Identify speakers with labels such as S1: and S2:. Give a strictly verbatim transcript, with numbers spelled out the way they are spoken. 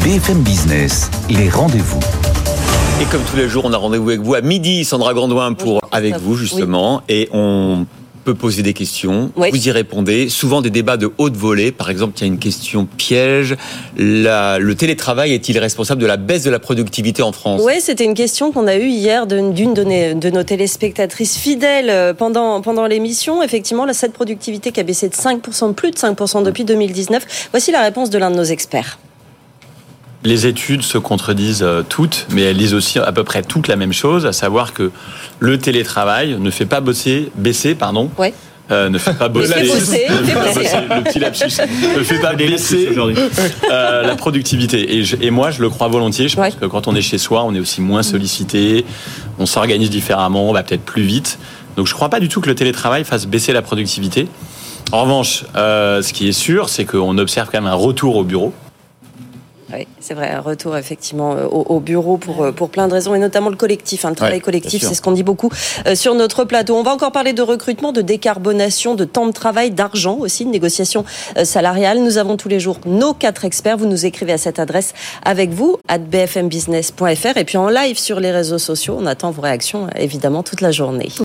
S1: B F M Business, les rendez-vous.
S2: Et comme tous les jours, on a rendez-vous avec vous à midi, Sandra Grandouin, pour avec vous justement, oui. Et on peut poser des questions, oui. Vous y répondez, souvent des débats de haute volée. Par exemple, il y a une question piège, la, le télétravail est-il responsable de la baisse de la productivité en France ?
S3: Oui, c'était une question qu'on a eue hier d'une de nos, de nos téléspectatrices fidèles pendant, pendant l'émission. Effectivement, cette productivité qui a baissé de cinq pour cent, de plus de cinq pour cent depuis deux mille dix-neuf. Voici la réponse de l'un de nos experts.
S4: Les études se contredisent toutes, mais elles disent aussi à peu près toutes la même chose, à savoir que le télétravail ne fait pas bosser, baisser, pardon,
S3: ouais.
S4: euh, ne fait pas bosser,
S3: fait bosser,
S4: ne fait pas bosser le petit lapsus, ne fait pas baisser euh, la productivité. Et, je, et moi, je le crois volontiers. Je pense ouais. que quand on est chez soi, on est aussi moins sollicité, on s'organise différemment, on va peut-être plus vite. Donc, je ne crois pas du tout que le télétravail fasse baisser la productivité. En revanche, euh, ce qui est sûr, c'est qu'on observe quand même un retour au bureau.
S3: Oui, c'est vrai, un retour effectivement au, au bureau pour, pour plein de raisons, et notamment le collectif, hein, le travail ouais, collectif, c'est ce qu'on dit beaucoup euh, sur notre plateau. On va encore parler de recrutement, de décarbonation, de temps de travail, d'argent aussi, de négociation euh, salariale. Nous avons tous les jours nos quatre experts. Vous nous écrivez à cette adresse avec vous, at b f m business point f r, et puis en live sur les réseaux sociaux. On attend vos réactions évidemment toute la journée.